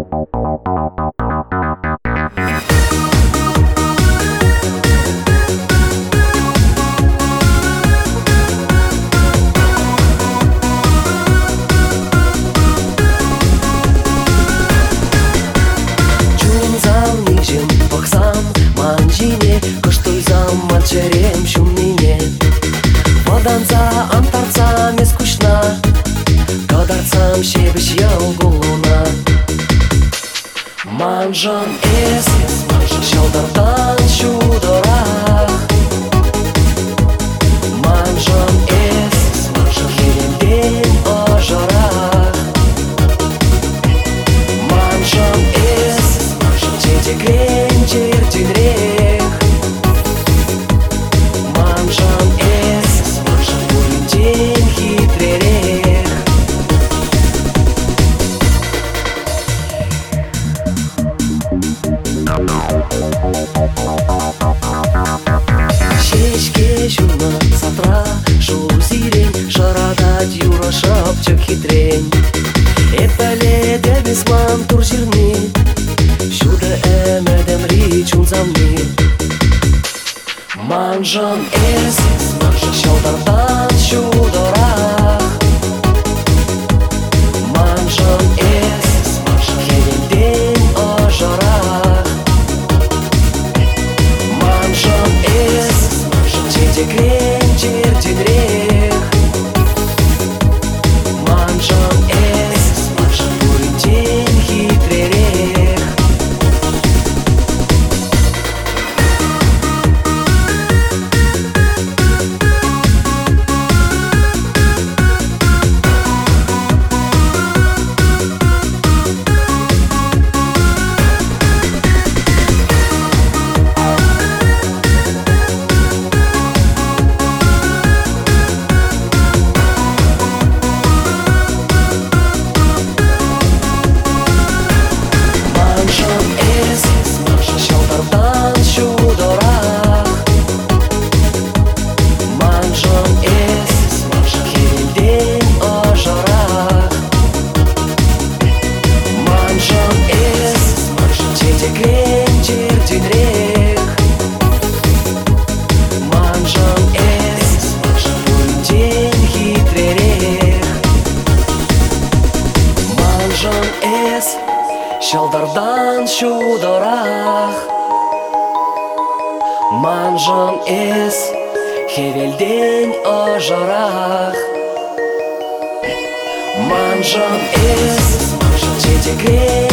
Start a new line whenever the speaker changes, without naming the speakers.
Черем шумине Воданца антарца не скучна Кадарцам шебеш ял гулуна Манжан эс Шалдардан шудорах Манжан эс Херенден ожарах Манжан эс Чедегрен чердинрех Манжан эс Бурынден хитререх Шешке жуна сатра шу зирень Шарадать юра шапчак хитрень Эпеле дебисман тур жирны Шуде эмедем ричун замны Манжан эс Шалдардан шудорах Манжан эс Херенден ожарах Манжан эс Чедегрен чердинрех Манжан эс Бурынден хитререх Шалдардан шудорах Манжан эс Хевелден ожарах Манжан эс Чедегрен